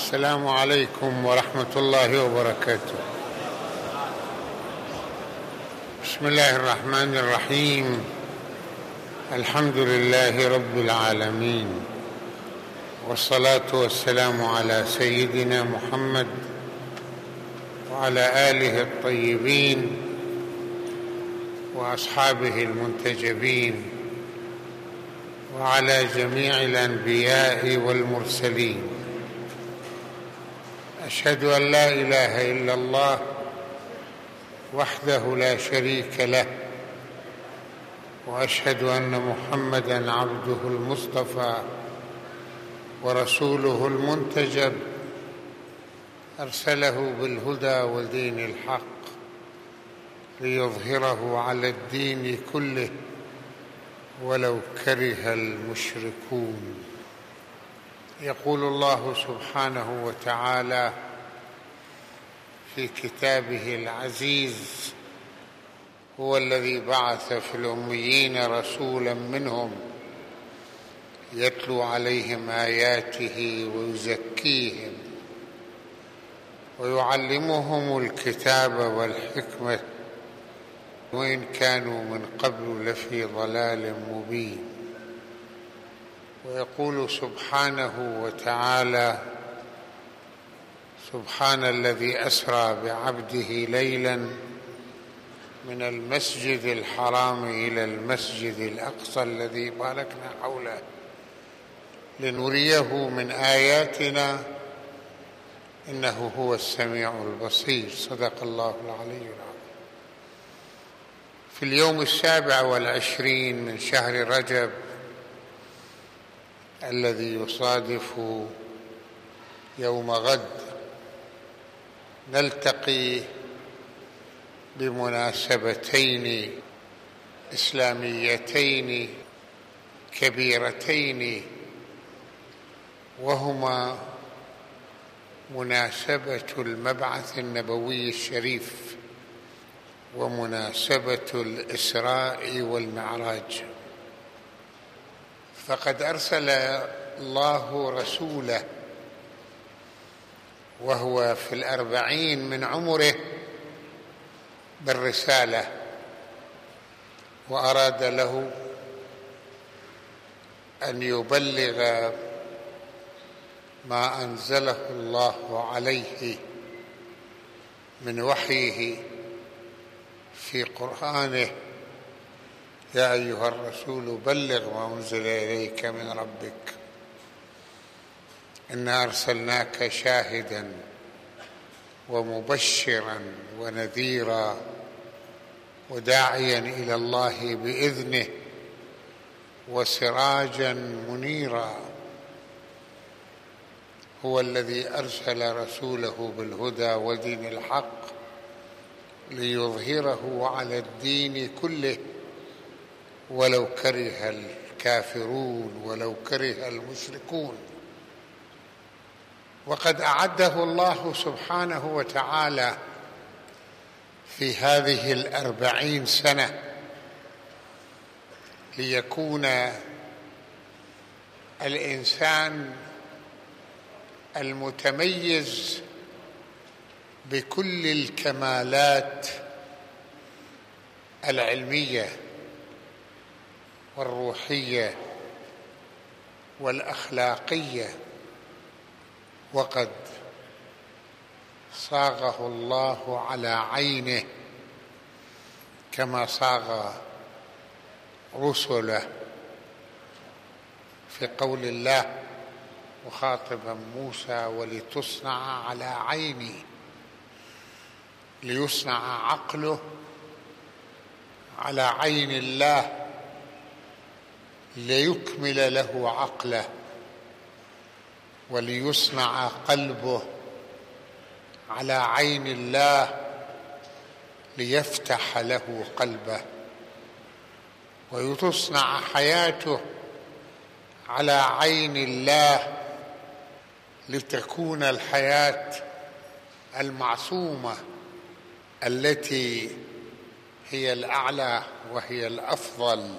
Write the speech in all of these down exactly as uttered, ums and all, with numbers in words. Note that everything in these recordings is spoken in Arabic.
السلام عليكم ورحمة الله وبركاته. بسم الله الرحمن الرحيم. الحمد لله رب العالمين، والصلاة والسلام على سيدنا محمد وعلى آله الطيبين وأصحابه المنتجبين وعلى جميع الأنبياء والمرسلين. أشهد أن لا إله إلا الله وحده لا شريك له، وأشهد أن محمدًا عبده المصطفى ورسوله المنتجب، أرسله بالهدى ودين الحق ليظهره على الدين كله ولو كره المشركون. يقول الله سبحانه وتعالى في كتابه العزيز: هو الذي بعث في الأميين رسولا منهم يتلو عليهم آياته ويزكيهم ويعلمهم الكتاب والحكمة وإن كانوا من قبل لفي ضلال مبين. ويقول سبحانه وتعالى: سبحان الذي أسرى بعبده ليلاً من المسجد الحرام إلى المسجد الأقصى الذي باركنا حوله لنريه من آياتنا إنه هو السميع البصير. صدق الله العلي العظيم. في اليوم السابع والعشرين من شهر رجب الذي يصادف يوم غد نلتقي بمناسبتين إسلاميتين كبيرتين، وهما مناسبة المبعث النبوي الشريف ومناسبة الإسراء والمعراج. فقد أرسل الله رسوله وهو في الأربعين من عمره بالرسالة، وأراد له أن يبلغ ما أنزله الله عليه من وحيه في قرآنه: يا أيها الرسول بلغ ما أنزل إليك من ربك إنا أرسلناك شاهداً ومبشراً ونذيراً وداعياً إلى الله بإذنه وسراجاً منيراً. هو الذي أرسل رسوله بالهدى ودين الحق ليظهره على الدين كله ولو كره الكافرون ولو كره المشركون. وقد أعده الله سبحانه وتعالى في هذه الأربعين سنة ليكون الإنسان المتميز بكل الكمالات العلمية والروحية والأخلاقية، وقد صاغه الله على عينه كما صاغ رسله في قول الله مخاطبا موسى: ولتصنع على عيني، ليصنع عقله على عين الله ليكمل له عقله، وليصنع قلبه على عين الله ليفتح له قلبه، وتصنع حياته على عين الله لتكون الحياة المعصومة التي هي الأعلى وهي الأفضل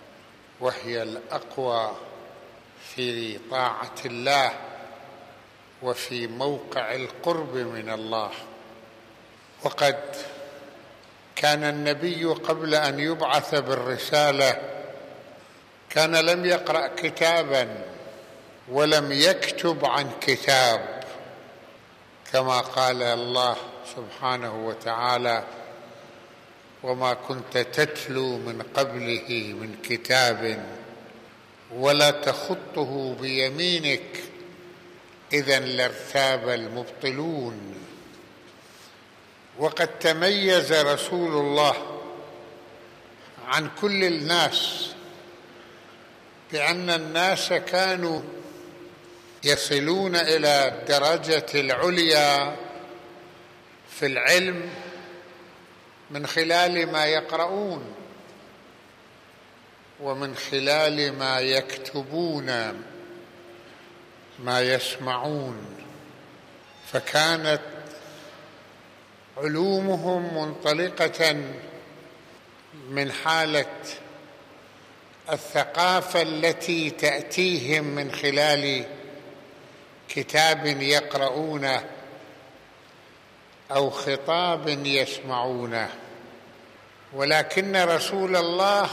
وهي الأقوى في طاعة الله وفي موقع القرب من الله. وقد كان النبي قبل أن يبعث بالرسالة كان لم يقرأ كتابا ولم يكتب عن كتاب، كما قال الله سبحانه وتعالى: وما كنت تتلو من قبله من كتاب ولا تخطه بيمينك إذن لارتاب المبطلون. وقد تميز رسول الله عن كل الناس بأن الناس كانوا يصلون إلى الدرجة العليا في العلم من خلال ما يقرؤون ومن خلال ما يكتبون، ما يسمعون، فكانت علومهم منطلقة من حالة الثقافة التي تأتيهم من خلال كتاب يقرؤونه أو خطاب يسمعونه. ولكن رسول الله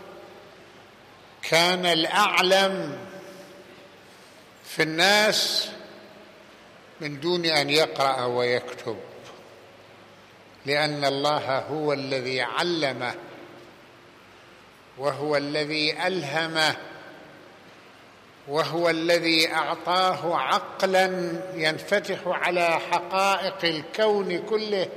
كان الأعلم في الناس من دون أن يقرأ ويكتب، لأن الله هو الذي علمه وهو الذي ألهمه وهو الذي أعطاه عقلا ينفتح على حقائق الكون كله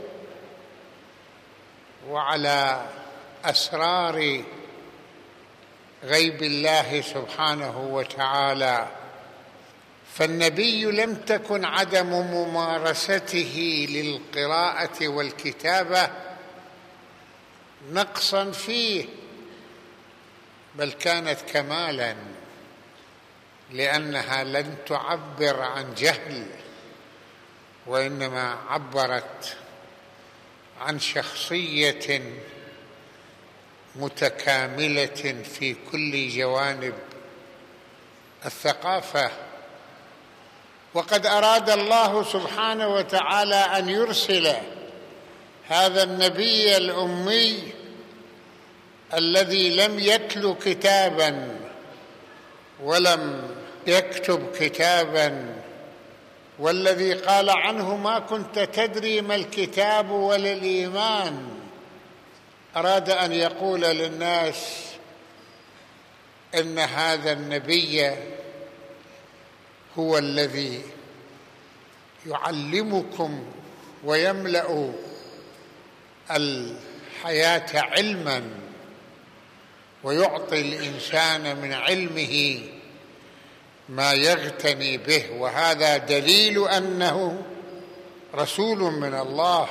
وعلى أسرار غيب الله سبحانه وتعالى. فالنبي لم تكن عدم ممارسته للقراءة والكتابة نقصا فيه، بل كانت كمالا، لأنها لن تعبر عن جهل، وإنما عبرت عن شخصية متكاملة في كل جوانب الثقافة. وقد أراد الله سبحانه وتعالى أن يرسل هذا النبي الأمي الذي لم يتل كتابا ولم يكتب كتابا، والذي قال عنه: ما كنت تدري ما الكتاب ولا الإيمان. أراد أن يقول للناس إن هذا النبي هو الذي يعلمكم ويملأ الحياة علما ويعطي الإنسان من علمه ما يغتني به، وهذا دليل أنه رسول من الله،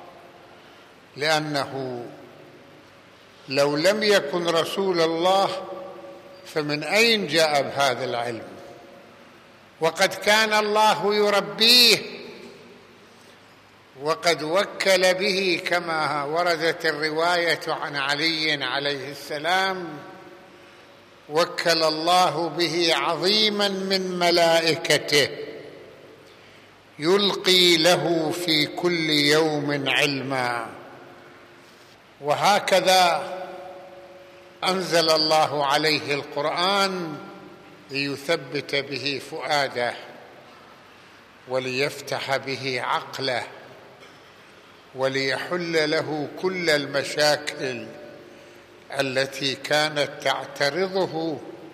لأنه لو لم يكن رسول الله فمن أين جاء بهذا العلم؟ وقد كان الله يربيه، وقد وكل به كما وردت الرواية عن علي عليه السلام: وكل الله به عظيما من ملائكته يلقي له في كل يوم علما. وهكذا أنزل الله عليه القرآن ليثبت به فؤاده وليفتح به عقله وليحل له كل المشاكل التي كانت تعترضه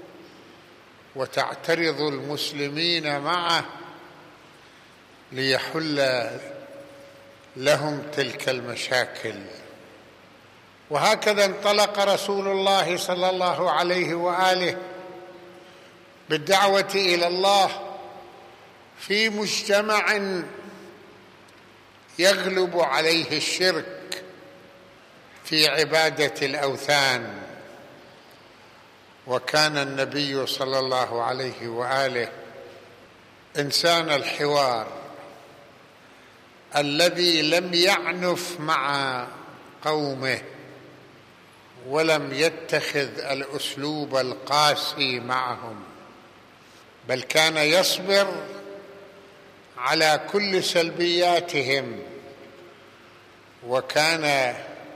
وتعترض المسلمين معه، ليحل لهم تلك المشاكل. وهكذا انطلق رسول الله صلى الله عليه وآله بالدعوة إلى الله في مجتمع يغلب عليه الشرك في عبادة الأوثان. وكان النبي صلى الله عليه وآله إنسان الحوار الذي لم يعنف مع قومه ولم يتخذ الأسلوب القاسي معهم، بل كان يصبر على كل سلبياتهم، وكان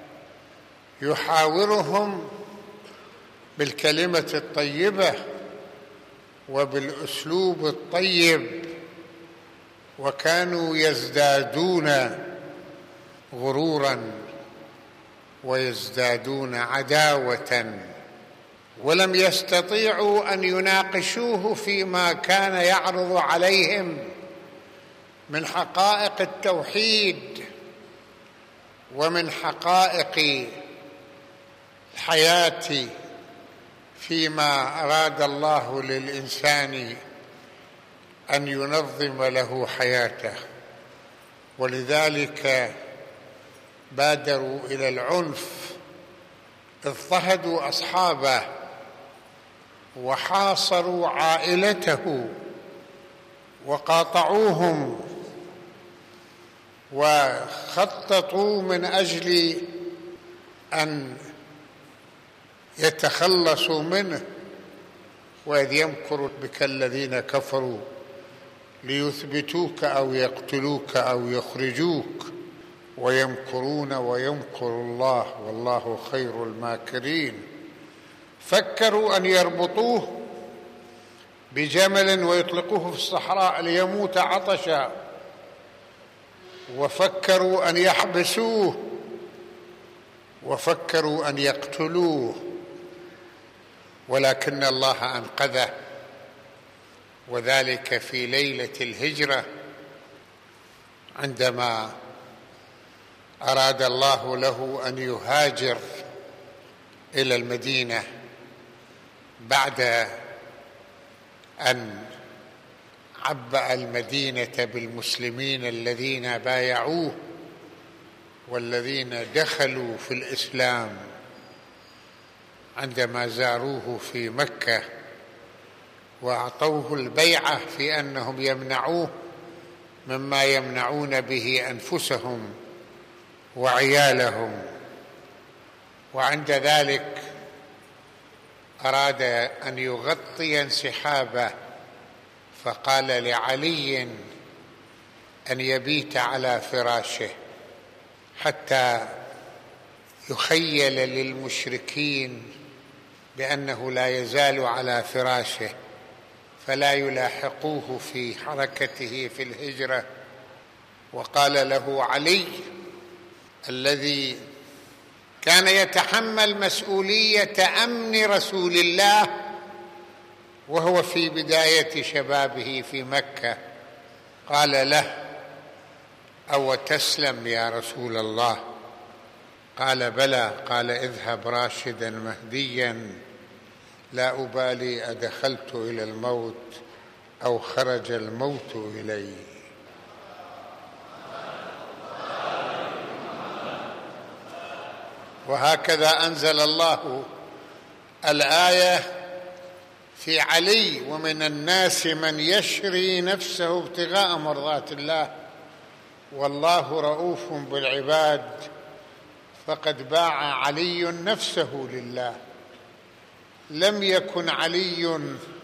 يحاورهم بالكلمة الطيبة وبالأسلوب الطيب، وكانوا يزدادون غرورا ويزدادون عداوة، ولم يستطيعوا أن يناقشوه فيما كان يعرض عليهم من حقائق التوحيد ومن حقائق الحياة فيما أراد الله للإنسان أن ينظم له حياته. ولذلك بادروا إلى العنف، اضطهدوا أصحابه وحاصروا عائلته وقاطعوهم وخططوا من أجل أن يتخلصوا منه. وإذ يمكر بك الذين كفروا ليثبتوك أو يقتلوك أو يخرجوك ويمكرون ويمكر الله والله خير الماكرين. فكروا أن يربطوه بجمل ويطلقوه في الصحراء ليموت عطشا، وفكروا أن يحبسوه، وفكروا أن يقتلوه، ولكن الله أنقذه، وذلك في ليلة الهجرة عندما أراد الله له أن يهاجر إلى المدينة بعد أن عبأ المدينة بالمسلمين الذين بايعوه والذين دخلوا في الإسلام عندما زاروه في مكة وأعطوه البيعة في أنهم يمنعوه مما يمنعون به أنفسهم وعيالهم. وعند ذلك أراد أن يغطي انسحابه، فقال لعلي أن يبيت على فراشه حتى يخيل للمشركين بأنه لا يزال على فراشه فلا يلاحقوه في حركته في الهجرة. وقال له علي الذي كان يتحمل مسؤولية أمن رسول الله وهو في بداية شبابه في مكة، قال له: أو تسلم يا رسول الله؟ قال: بلى. قال: اذهب راشدا مهديا، لا أبالي أدخلت إلى الموت أو خرج الموت إلي. وهكذا أنزل الله الآية في علي: ومن الناس من يشري نفسه ابتغاء مرضات الله والله رؤوف بالعباد. فقد باع علي نفسه لله، لم يكن علي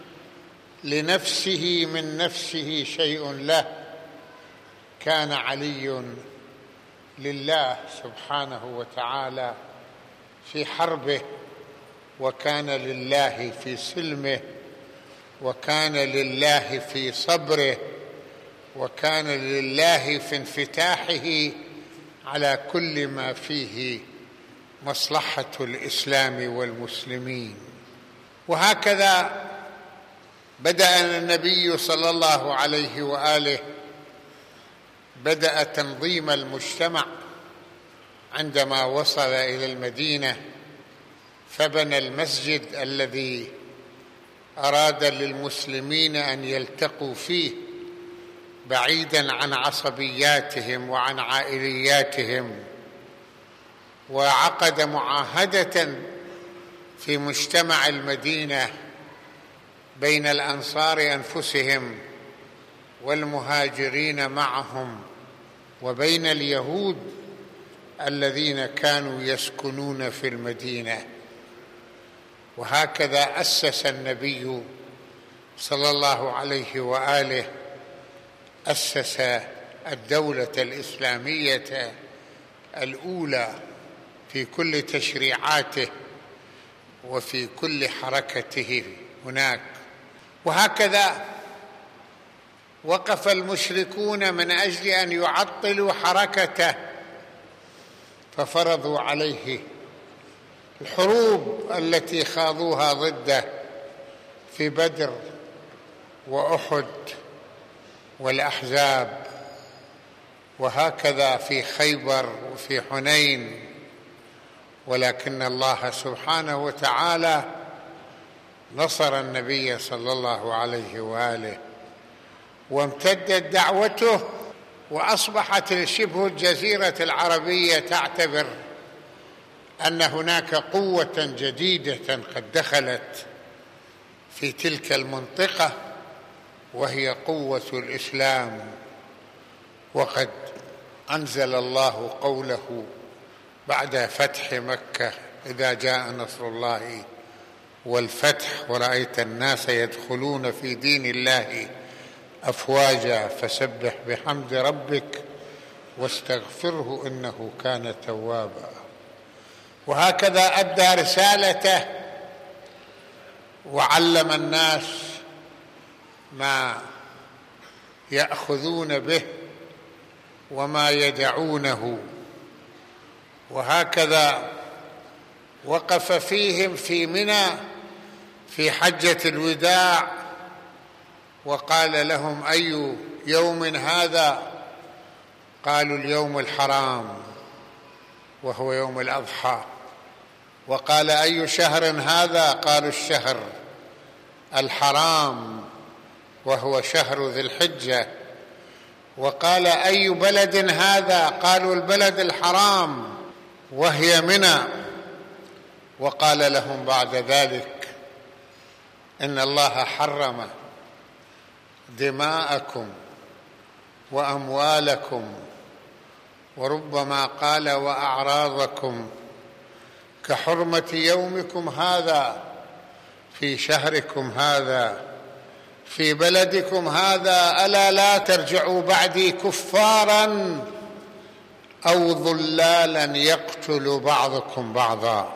لنفسه من نفسه شيء له، كان علي لله سبحانه وتعالى في حربه، وكان لله في سلمه، وكان لله في صبره، وكان لله في انفتاحه على كل ما فيه مصلحة الإسلام والمسلمين. وهكذا بدأ النبي صلى الله عليه وآله بدأ تنظيم المجتمع عندما وصل إلى المدينة، فبنى المسجد الذي أراد للمسلمين أن يلتقوا فيه بعيداً عن عصبياتهم وعن عائلياتهم، وعقد معاهدة في مجتمع المدينة بين الأنصار أنفسهم والمهاجرين معهم وبين اليهود الذين كانوا يسكنون في المدينة. وهكذا أسس النبي صلى الله عليه وآله أسس الدولة الإسلامية الأولى في كل تشريعاته وفي كل حركته هناك. وهكذا وقف المشركون من أجل أن يعطلوا حركته، ففرضوا عليه الحروب التي خاضوها ضده في بدر وأحد والأحزاب، وهكذا في خيبر وفي حنين. ولكن الله سبحانه وتعالى نصر النبي صلى الله عليه وآله، وامتدت دعوته، وأصبحت شبه الجزيرة العربية تعتبر أن هناك قوة جديدة قد دخلت في تلك المنطقة، وهي قوة الإسلام. وقد أنزل الله قوله بعد فتح مكة: إذا جاء نصر الله والفتح ورأيت الناس يدخلون في دين الله أفواجا فسبح بحمد ربك واستغفره إنه كان توابا. وهكذا أدى رسالته وعلم الناس ما يأخذون به وما يدعونه. وهكذا وقف فيهم في منى في حجة الوداع وقال لهم: أي يوم هذا؟ قالوا: اليوم الحرام، وهو يوم الأضحى. وقال: أي شهر هذا؟ قالوا: الشهر الحرام، وهو شهر ذي الحجة. وقال: أي بلد هذا؟ قالوا: البلد الحرام، وهي منى. وقال لهم بعد ذلك: إن الله حرم دماءكم وأموالكم، وربما قال وأعراضكم، كحرمة يومكم هذا في شهركم هذا في بلدكم هذا، ألا لا ترجعوا بعدي كفارا أو ضلالا يقتل بعضكم بعضا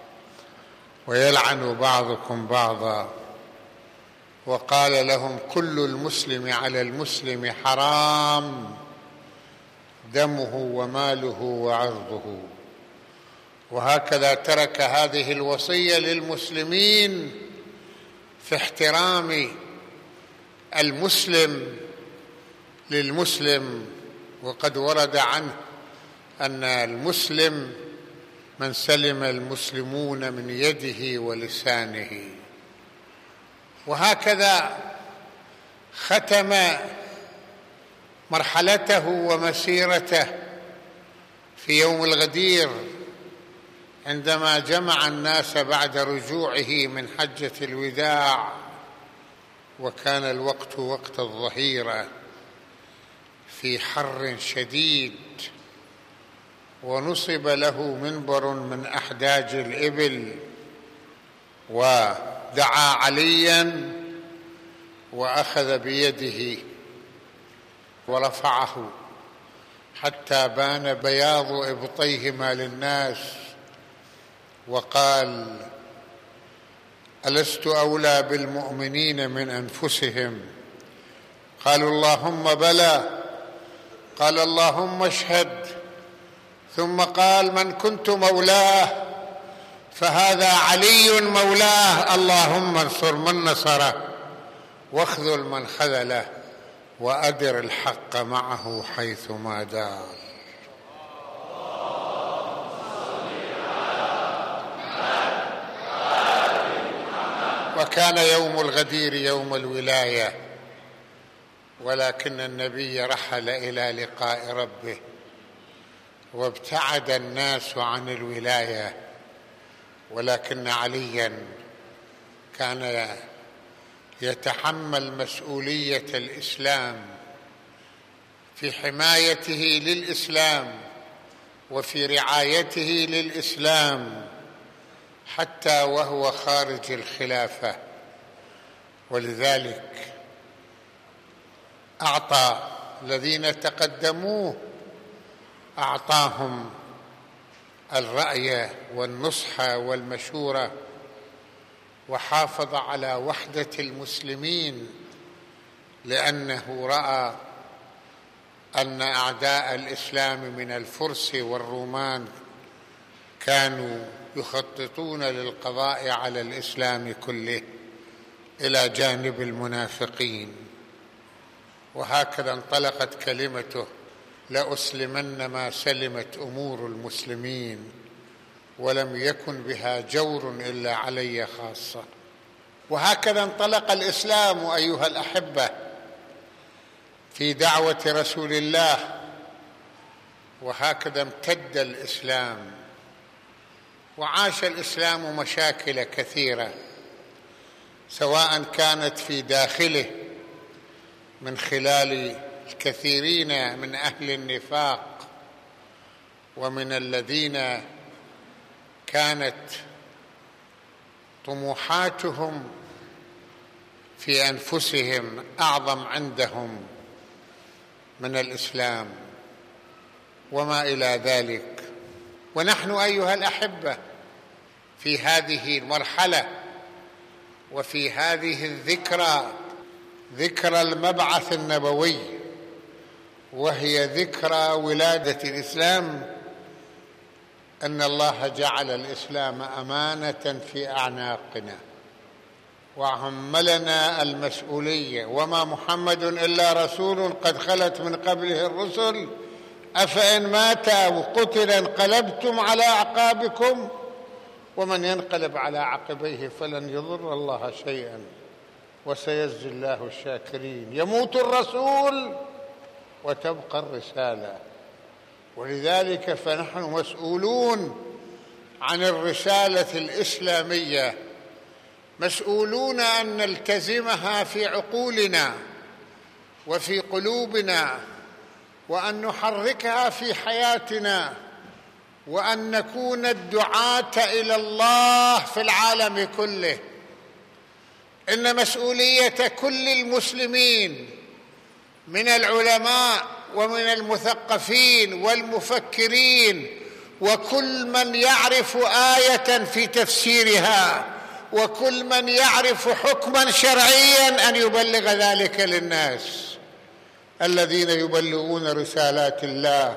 ويلعن بعضكم بعضا. وقال لهم: كل المسلم على المسلم حرام، دمه وماله وعرضه. وهكذا ترك هذه الوصية للمسلمين في احترام المسلم للمسلم. وقد ورد عنه أن المسلم من سلم المسلمون من يده ولسانه. وهكذا ختم مرحلته ومسيرته في يوم الغدير عندما جمع الناس بعد رجوعه من حجة الوداع، وكان الوقت وقت الظهيرة في حر شديد، ونصب له منبر من أحداج الإبل، ودعا عليا وأخذ بيده ورفعه حتى بان بياض إبطيهما للناس، وقال: ألست أولى بالمؤمنين من أنفسهم؟ قالوا: اللهم بلى. قال: اللهم اشهد. ثم قال: من كنت مولاه فهذا علي مولاه، اللهم انصر من نصره واخذل من خذله وأدر الحق معه حيثما دار. وكان يوم الغدير يوم الولاية، ولكن النبي رحل إلى لقاء ربه، وابتعد الناس عن الولاية، ولكن عليا كان يتحمل مسؤولية الإسلام في حمايته للإسلام وفي رعايته للإسلام حتى وهو خارج الخلافة. ولذلك أعطى الذين تقدموه أعطاهم الرأي والنصح والمشورة، وحافظ على وحدة المسلمين، لأنه رأى أن أعداء الإسلام من الفرس والرومان كانوا يخططون للقضاء على الإسلام كله إلى جانب المنافقين. وهكذا انطلقت كلمته: لأسلمن ما سلمت أمور المسلمين ولم يكن بها جور إلا علي خاصة. وهكذا انطلق الإسلام أيها الأحبة في دعوة رسول الله، وهكذا امتد الإسلام، وعاش الإسلام مشاكل كثيرة، سواء كانت في داخله من خلال الكثيرين من أهل النفاق ومن الذين كانت طموحاتهم في أنفسهم أعظم عندهم من الإسلام وما إلى ذلك. ونحن أيها الأحبة في هذه المرحلة وفي هذه الذكرى، ذكرى المبعث النبوي، وهي ذكرى ولادة الإسلام، أن الله جعل الإسلام أمانة في أعناقنا وعملنا المسؤولية. وما محمد إلا رسول قد خلت من قبله الرسل أفإن مات أو قتل انقلبتم على أعقابكم ومن ينقلب على عقبيه فلن يضر الله شيئا وسيجزي الله الشاكرين. يموت الرسول وتبقى الرسالة، ولذلك فنحن مسؤولون عن الرسالة الإسلامية، مسؤولون أن نلتزمها في عقولنا وفي قلوبنا، وأن نحركها في حياتنا، وأن نكون الدعاة إلى الله في العالم كله. إن مسؤولية كل المسلمين من العلماء ومن المثقفين والمفكرين وكل من يعرف آية في تفسيرها وكل من يعرف حكما شرعيا أن يبلغ ذلك للناس الذين يبلغون رسالات الله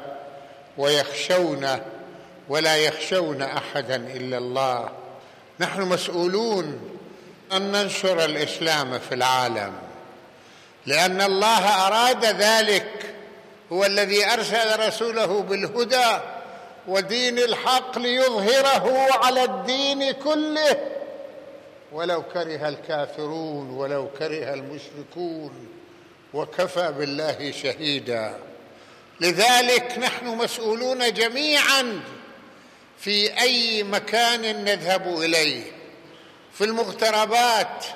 ويخشون ولا يخشون أحدا إلا الله. نحن مسؤولون أن ننشر الإسلام في العالم، لأن الله أراد ذلك، هو الذي أرسل رسوله بالهدى ودين الحق ليظهره على الدين كله ولو كره الكافرون ولو كره المشركون، وكفى بالله شهيدا. لذلك نحن مسؤولون جميعا في أي مكان نذهب إليه، في المغتربات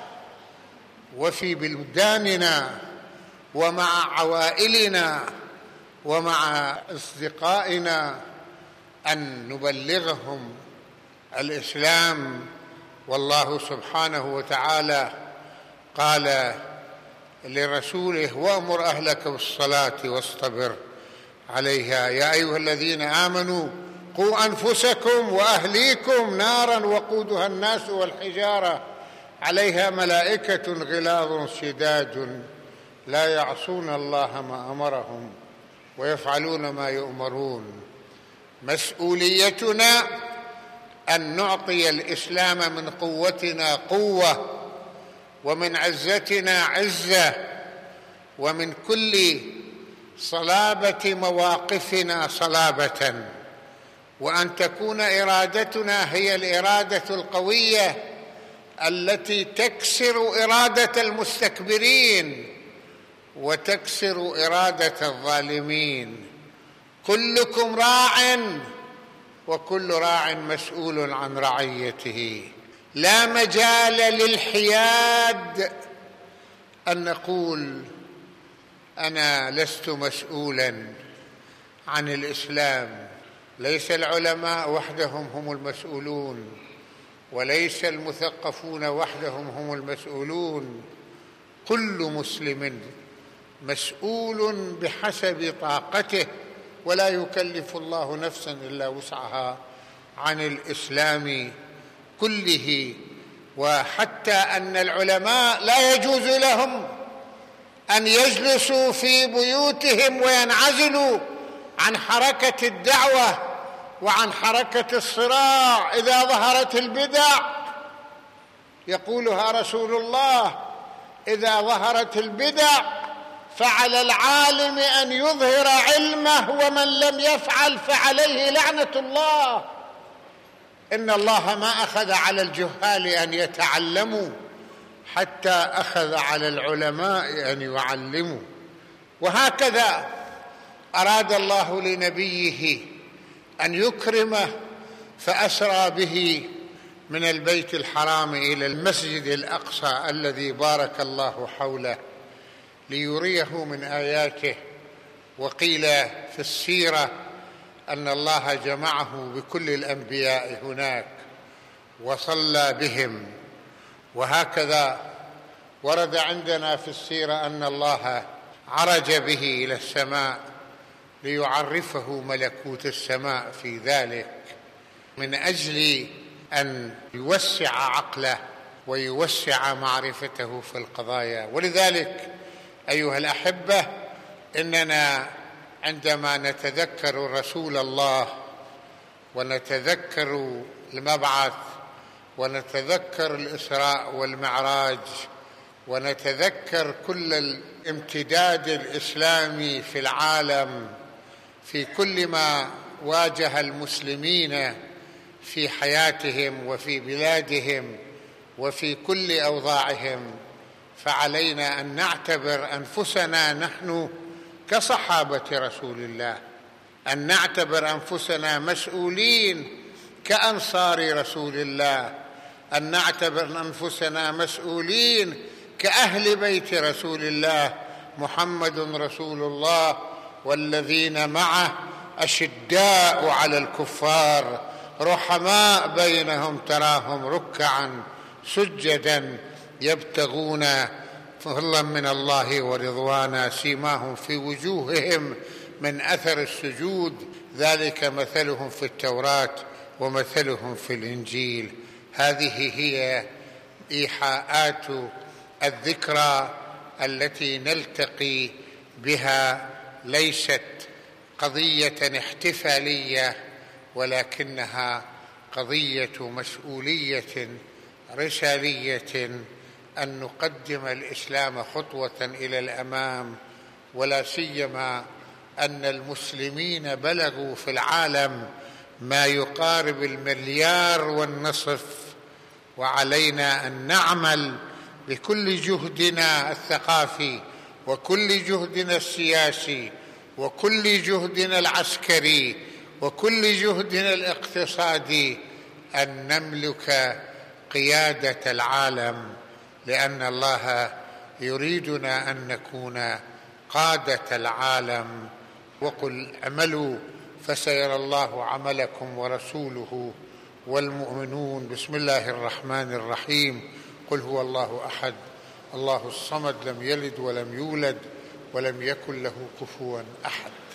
وفي بلداننا ومع عوائلنا ومع أصدقائنا، أن نبلغهم الإسلام. والله سبحانه وتعالى قال لرسوله: وأمر أهلك بالصلاة واصطبر عليها يا أيها الذين آمنوا قوا أنفسكم وأهليكم نارا وقودها الناس والحجارة عليها ملائكة غلاظ شداد لا يعصون الله ما أمرهم ويفعلون ما يؤمرون. مسؤوليتنا أن نعطي الإسلام من قوتنا قوة ومن عزتنا عزة ومن كل صلابة مواقفنا صلابة، وأن تكون إرادتنا هي الإرادة القوية التي تكسر إرادة المستكبرين وتكسر إرادة الظالمين. كلكم راع وكل راع مسؤول عن رعيته. لا مجال للحياد أن نقول أنا لست مسؤولا عن الإسلام. ليس العلماء وحدهم هم المسؤولون، وليس المثقفون وحدهم هم المسؤولون. كل مسلم مسؤول بحسب طاقته، ولا يكلف الله نفسا إلا وسعها، عن الإسلام كله. وحتى أن العلماء لا يجوز لهم أن يجلسوا في بيوتهم وينعزلوا عن حركة الدعوة وعن حركة الصراع إذا ظهرت البدع. يقولها رسول الله: إذا ظهرت البدع فعلى العالم أن يظهر علمه، ومن لم يفعل فعليه لعنة الله. إن الله ما أخذ على الجهال أن يتعلموا حتى أخذ على العلماء أن يعلموا. وهكذا أراد الله لنبيه أن يكرمه فأسرى به من البيت الحرام إلى المسجد الأقصى الذي بارك الله حوله ليريه من آياته. وقيل في السيرة أن الله جمعه بكل الأنبياء هناك وصلى بهم. وهكذا ورد عندنا في السيرة أن الله عرج به إلى السماء ليعرفه ملكوت السماء في ذلك، من أجل أن يوسع عقله ويوسع معرفته في القضايا. ولذلك أيها الأحبة، إننا عندما نتذكر رسول الله ونتذكر المبعث ونتذكر الإسراء والمعراج ونتذكر كل الامتداد الإسلامي في العالم في كل ما واجه المسلمين في حياتهم وفي بلادهم وفي كل أوضاعهم، فعلينا أن نعتبر أنفسنا نحن كصحابة رسول الله، أن نعتبر أنفسنا مسؤولين كأنصار رسول الله، أن نعتبر أنفسنا مسؤولين كأهل بيت رسول الله محمد رسول الله والذين معه أشداء على الكفار رحماء بينهم تراهم ركعا سجدا يبتغون فضلا من الله ورضوانا سيماهم في وجوههم من أثر السجود ذلك مثلهم في التوراة ومثلهم في الإنجيل. هذه هي إيحاءات الذكرى التي نلتقي بها، ليست قضية احتفالية ولكنها قضية مسؤولية رسالية، أن نقدم الإسلام خطوة إلى الأمام، ولا سيما أن المسلمين بلغوا في العالم ما يقارب المليار والنصف، وعلينا أن نعمل بكل جهدنا الثقافي وكل جهدنا السياسي وكل جهدنا العسكري وكل جهدنا الاقتصادي أن نملك قيادة العالم، لأن الله يريدنا أن نكون قادة العالم. وقل اعملوا فسيرى الله عملكم ورسوله والمؤمنون. بسم الله الرحمن الرحيم. قل هو الله أحد الله الصمد لم يلد ولم يولد ولم يكن له كفوا أحد.